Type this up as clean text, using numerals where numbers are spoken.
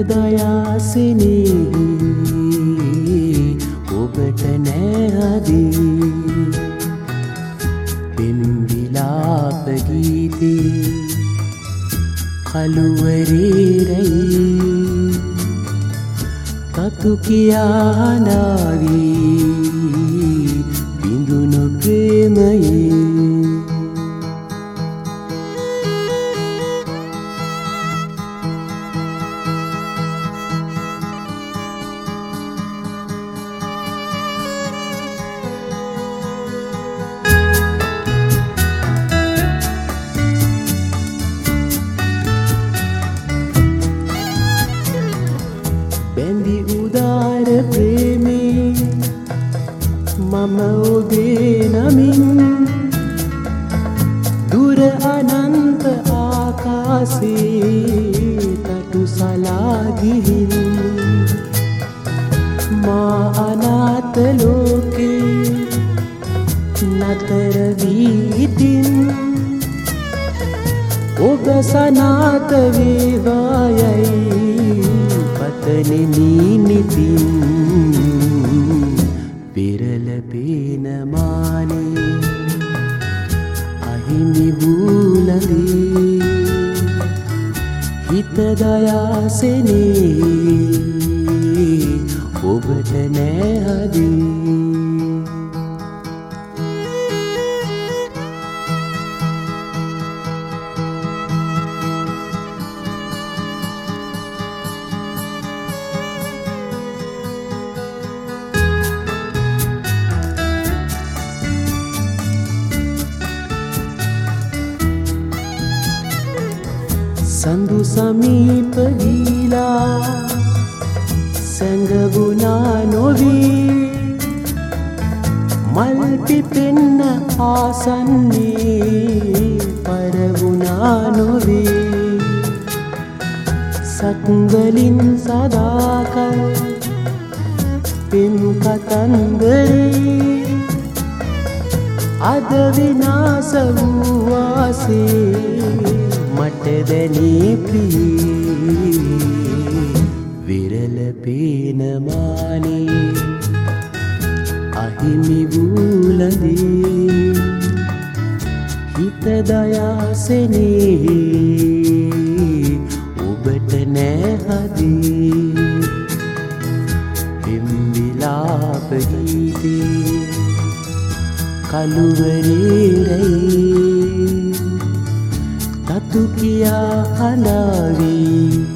දයාසිනෙහි ඔබට නැහදී පෙම් විලාප ගීතේ කළුවරේරයි තතු කියා නාවී බිඳුණු ප්‍රේමයේ බැඳි උදාර ප්‍රේමේ මම ඔබේ නමින් දුර අනන්ත ආකාශේ තටු සලා ගිහින් මා අනාථ ලෝකේ නතර වීතින් ඔබ සනාත වේවායයි පතනෙමි නිතින් පෙරල පේන මානේ අහිමි වූලදී හිත දයාසෙනේ ඔබට නැහදී සඳු සමීප ගීලා සැඟවුණා නොවී මල් පිපෙන්න ආසන්නේ පරවුණා නොවේ සත්වලින් සදාකල් පෙම් කතන්දරේ අද විනාශ වූ වාසේ මට දැනී ප්‍රියේ විරල පේන මානේ අහිමි වූලදී හිත දයාසෙනේ ඔබට නැහදී පෙම් විලාප ගීතේ කළුවරේරයි තතු කියා හඬාවී